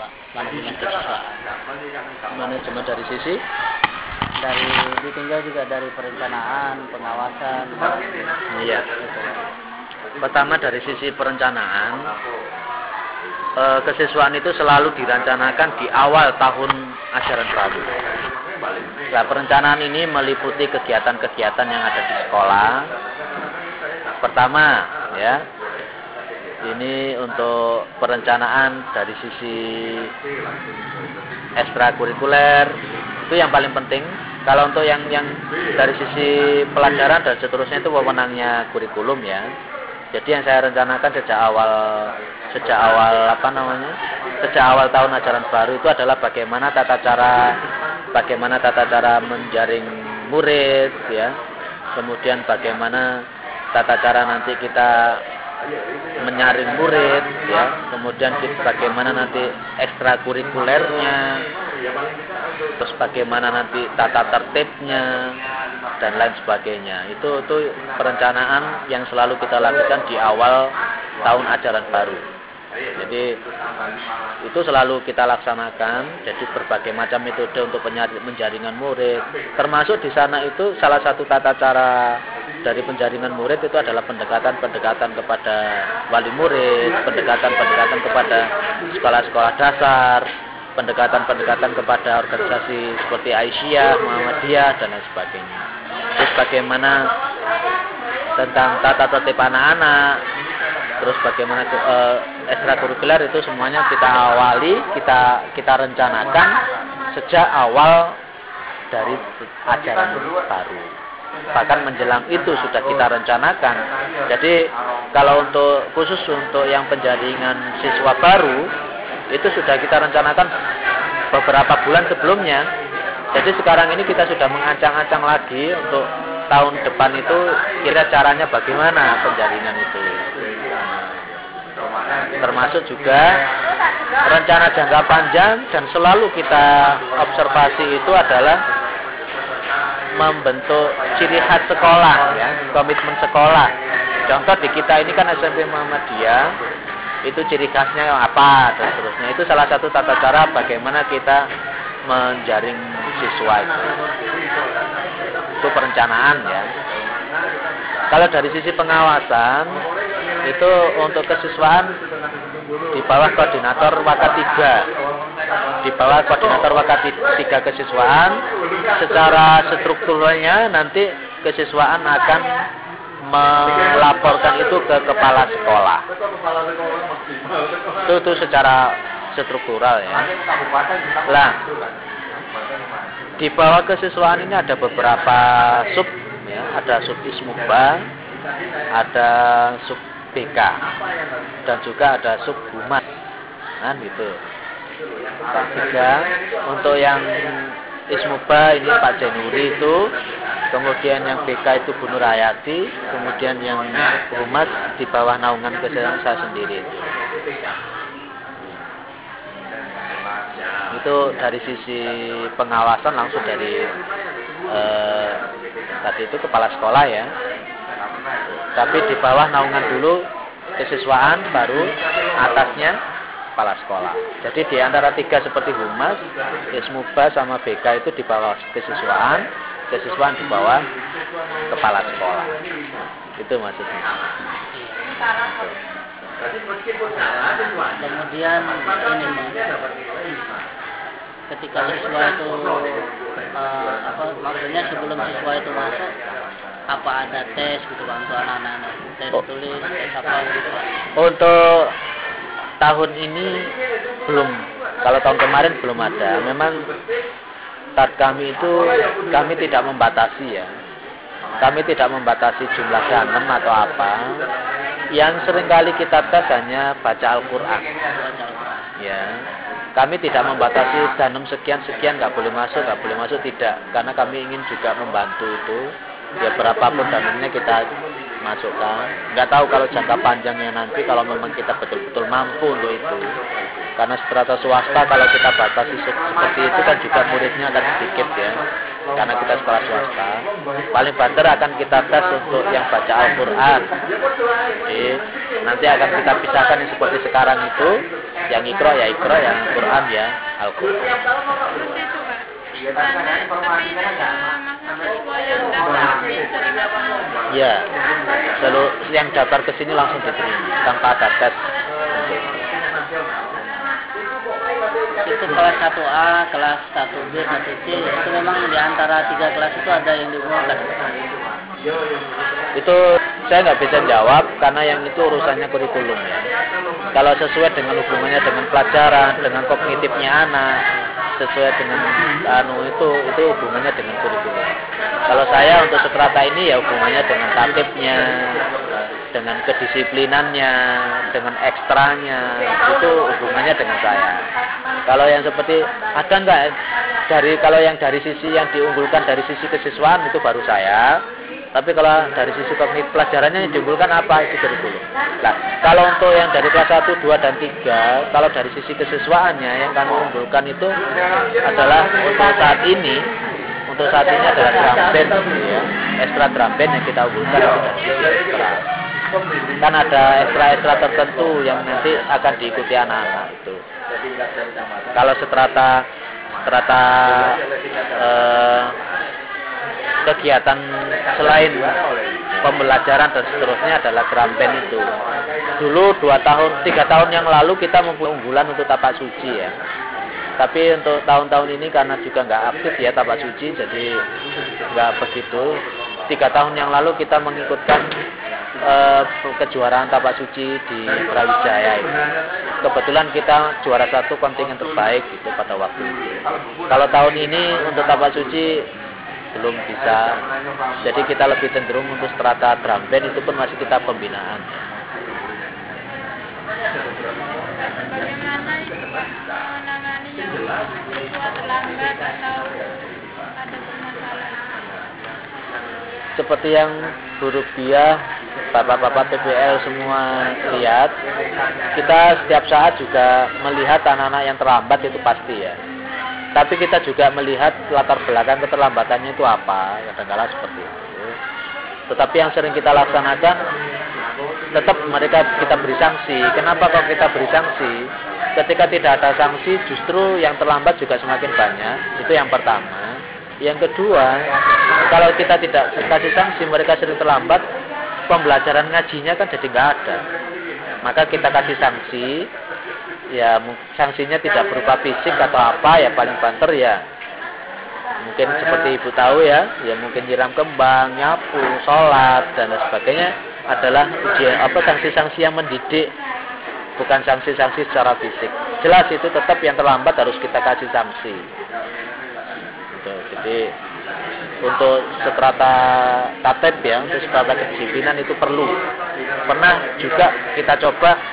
manajemen kesiswaan. Manajemen dari sisi Dari ditinjau juga dari perencanaan, pengawasan. iya. Pertama dari sisi perencanaan, kesiswaan itu selalu direncanakan di awal tahun ajaran baru. Nah, perencanaan ini meliputi kegiatan-kegiatan yang ada di sekolah. Pertama, ya, ini untuk perencanaan dari sisi ekstrakurikuler, itu yang paling penting. Kalau untuk yang dari sisi pelajaran dan seterusnya itu wewenangnya kurikulum ya. Jadi yang saya rencanakan sejak awal tahun ajaran baru itu adalah bagaimana tata cara menjaring murid ya. Kemudian bagaimana tata cara nanti kita menyaring murid ya. Kemudian bagaimana nanti ekstrakurikulernya. Terus bagaimana nanti tata tertibnya dan lain sebagainya. Itu perencanaan yang selalu kita lakukan di awal tahun ajaran baru. Jadi itu selalu kita laksanakan. Jadi berbagai macam metode untuk penjaringan murid. Termasuk di sana itu salah satu tata cara dari penjaringan murid itu adalah pendekatan kepada wali murid, pendekatan kepada sekolah-sekolah dasar, pendekatan kepada organisasi seperti Aisyah, Muhammadiyah dan lain sebagainya. Terus bagaimana tentang tata tertib anak-anak, terus bagaimana ekstrakurikuler itu semuanya kita awali, kita rencanakan sejak awal dari ajaran baru. Bahkan menjelang itu sudah kita rencanakan. Jadi kalau khusus untuk yang penjaringan siswa baru itu sudah kita rencanakan beberapa bulan sebelumnya. Jadi sekarang ini kita sudah mengancang-ancang lagi untuk tahun depan itu kira caranya bagaimana penjaringan itu. Termasuk juga rencana jangka panjang dan selalu kita observasi itu adalah membentuk ciri khas sekolah ya, komitmen sekolah. Contoh di kita ini kan SMP Muhammadiyah, itu ciri khasnya apa dan seterusnya. Itu salah satu tata cara bagaimana kita menjaring siswa itu perencanaan ya. Kalau dari sisi pengawasan itu untuk kesiswaan di bawah koordinator Waka 3. Di bawah koordinator Waka 3 kesiswaan, secara strukturnya nanti kesiswaan akan melaporkan itu ke kepala sekolah. Itu secara struktural ya. Lah, di bawah kesiswaan ini ada beberapa sub ya, ada sub Ismuba, ada sub BK, dan juga ada sub Humas. Kan gitu. Tiga, untuk yang Ismuba ini Pak Jenuri itu, kemudian yang BK itu Bu Nurhayati, kemudian yang Humas di bawah naungan kesehatan saya sendiri. Itu dari sisi pengawasan langsung dari tadi itu kepala sekolah ya. Tapi di bawah naungan dulu kesiswaan, baru atasnya kepala sekolah. Jadi di antara tiga seperti Humas, Ismuba sama BK itu di bawah kesiswaan di bawah kepala sekolah. Itu maksudnya. Kemudian ini ketika siswa itu maksudnya sebelum siswa itu masuk, apa ada tes gitu Pak untuk anak-anak, tes tulis, tes apa gitu Pak? Untuk tahun ini belum. Kalau tahun kemarin belum ada. Memang saat kami itu kami tidak membatasi ya. Kami tidak membatasi jumlah danem atau apa. Yang seringkali kita tes hanya baca Al-Quran. Ya. Kami tidak membatasi danem sekian nggak boleh masuk tidak. Karena kami ingin juga membantu itu. Ya berapapun danemnya kita masukkan. Nggak tahu kalau jangka panjangnya nanti kalau memang kita betul-betul mampu untuk itu. Karena strata swasta kalau kita batasi seperti itu kan juga muridnya akan sedikit ya. Karena kita sekolah swasta. Paling banter akan kita tes untuk yang baca Al-Quran. Jadi nanti akan kita pisahkan yang seperti sekarang itu. Yang Iqra ya Iqra, yang Quran Al-Quran ya, Al-Quran. Seperti itu Pak. Tapi masa siswa yang daftar diterima semua. Ya, selalu yang daftar ke sini langsung diterima tanpa ada tes. Itu kelas 1A, kelas 1B, 1C, itu memang di antara 3 kelas itu ada yang diunggulkan. Itu saya nggak bisa jawab karena yang itu urusannya kurikulum ya. Kalau sesuai dengan hubungannya dengan pelajaran, dengan kognitifnya anak, sesuai dengan itu hubungannya dengan kurikulum. Kalau saya untuk strata ini ya hubungannya dengan tatibnya, dengan kedisiplinannya, dengan ekstranya, itu hubungannya dengan saya. Kalau yang seperti ada nggak kalau yang dari sisi yang diunggulkan dari sisi kesiswaan itu baru saya. Tapi kalau dari sisi kognitif pelajarannya yang diunggulkan apa itu kurikulum. Nah, kalau untuk yang dari kelas 1, 2 dan 3, kalau dari sisi kesiswaannya yang kami unggulkan itu adalah untuk saat ini adalah drum band ya. Ekstra drum band yang kita unggulkan itu dari sisi ekstra. Kan ada ekstra tertentu yang nanti akan diikuti anak-anak itu. Kalau strata kegiatan selain pembelajaran dan seterusnya adalah drum band itu. Dulu 3 tahun yang lalu kita mempunyai unggulan untuk tapak suci ya. Tapi untuk tahun-tahun ini karena juga nggak aktif ya tapak suci, jadi nggak begitu. 3 tahun yang lalu kita mengikutkan kejuaraan tapak suci di Brawijaya itu. Kebetulan kita juara 1 kontingen terbaik itu pada waktu itu. Kalau tahun ini untuk tapak suci belum bisa. Jadi kita lebih cenderung untuk strata drum band itu pun masih kita pembinaan. Bagaimana itu Pak menangani yang siswa terlambat atau ada permasalahan? Seperti yang Bu Rubiah, bapak-bapak PPL semua lihat, kita setiap saat juga melihat anak-anak yang terlambat itu pasti ya. Tapi kita juga melihat latar belakang keterlambatannya itu apa, kadang-kadang seperti itu. Tetapi yang sering kita laksanakan, tetap mereka kita beri sanksi. Kenapa kok kita beri sanksi? Ketika tidak ada sanksi, justru yang terlambat juga semakin banyak. Itu yang pertama. Yang kedua, kalau kita tidak kasih sanksi, mereka sering terlambat, pembelajaran ngajinya kan jadi nggak ada. Maka kita kasih sanksi. Ya sanksinya tidak berupa fisik atau apa ya, paling banter ya mungkin seperti ibu tahu ya mungkin nyiram kembang, nyapu, sholat dan sebagainya adalah sanksi-sanksi yang mendidik, bukan sanksi-sanksi secara fisik. Jelas itu tetap yang terlambat harus kita kasih sanksi gitu. Jadi untuk strata tatib ya, untuk strata kedisiplinan itu perlu. Pernah juga kita coba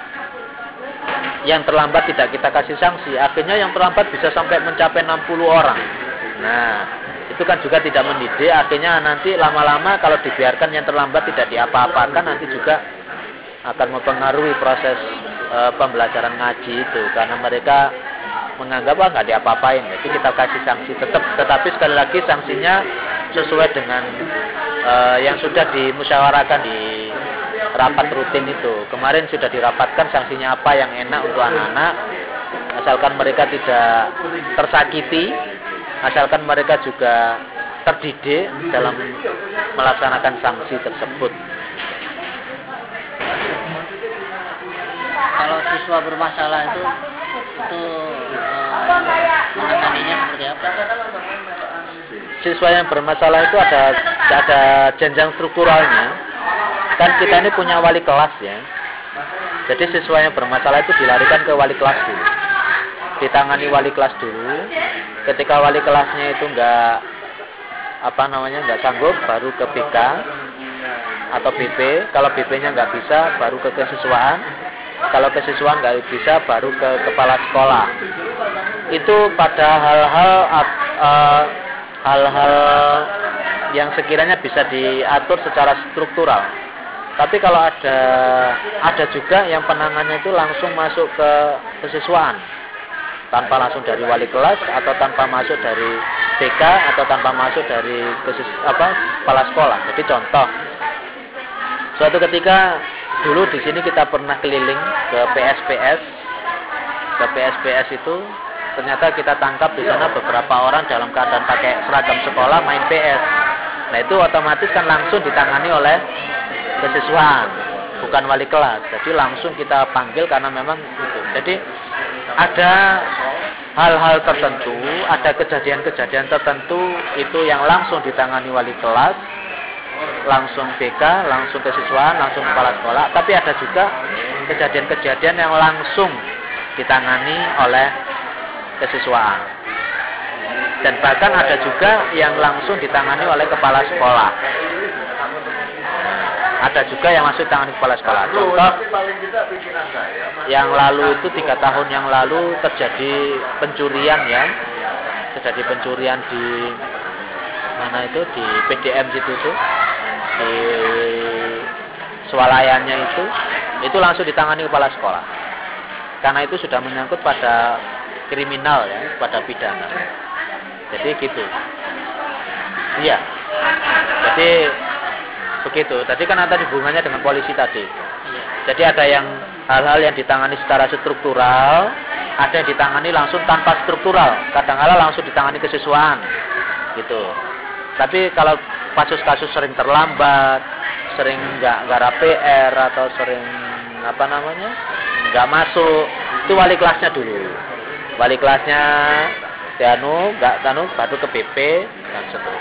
yang terlambat tidak kita kasih sanksi, akhirnya yang terlambat bisa sampai mencapai 60 orang. Nah, itu kan juga tidak mendidik, akhirnya nanti lama-lama kalau dibiarkan yang terlambat tidak diapa-apakan, nanti juga akan mempengaruhi proses pembelajaran ngaji itu, karena mereka menganggap nggak diapa-apain. Jadi kita kasih sanksi tetapi sekali lagi sanksinya sesuai dengan yang sudah dimusyawarahkan di rapat rutin itu. Kemarin sudah dirapatkan sanksinya apa yang enak untuk anak-anak, asalkan mereka tidak tersakiti, asalkan mereka juga terdidik dalam melaksanakan sanksi tersebut. Kalau siswa bermasalah itu menanganinya seperti apa? Siswa yang bermasalah itu ada jenjang strukturalnya. Kan kita ini punya wali kelas ya. Jadi siswa yang bermasalah itu dilarikan ke wali kelas dulu. Ditangani wali kelas dulu. Ketika wali kelasnya itu nggak sanggup, baru ke BK atau BP. Kalau BP-nya nggak bisa, baru ke kesiswaan. Kalau kesiswaan nggak bisa, baru ke kepala sekolah. Itu pada hal-hal yang sekiranya bisa diatur secara struktural. Tapi kalau ada juga yang penanganannya itu langsung masuk ke kesiswaan, tanpa langsung dari wali kelas atau tanpa masuk dari BK atau tanpa masuk dari kepala sekolah. Jadi contoh, suatu ketika dulu di sini kita pernah keliling ke PS ke PS itu, ternyata kita tangkap di sana beberapa orang dalam keadaan pakai seragam sekolah main PS. Nah itu otomatis kan langsung ditangani oleh kesiswaan, bukan wali kelas. Jadi langsung kita panggil karena memang itu. Jadi ada hal-hal tertentu, ada kejadian-kejadian tertentu itu yang langsung ditangani wali kelas, langsung BK, langsung kesiswaan, langsung kepala sekolah. Tapi ada juga kejadian-kejadian yang langsung ditangani oleh kesiswaan. Dan bahkan ada juga yang langsung ditangani oleh kepala sekolah. Ada juga yang masuk tangan kepala sekolah. Contoh, yang lalu itu 3 tahun yang lalu terjadi pencurian ya. Terjadi pencurian di mana itu, di PDM situ tuh, di swalayannya itu langsung ditangani kepala sekolah. Karena itu sudah menyangkut pada kriminal ya, pada pidana. Jadi gitu. Iya. Jadi begitu. Tadi kan ada hubungannya dengan polisi tadi. Jadi ada yang hal-hal yang ditangani secara struktural, ada yang ditangani langsung tanpa struktural. Kadang-kala langsung ditangani kesiswaan. Gitu. Tapi kalau kasus-kasus sering terlambat, sering nggak PR atau sering nggak masuk, itu wali kelasnya dulu. Wali kelasnya baru ke PP dan seterusnya.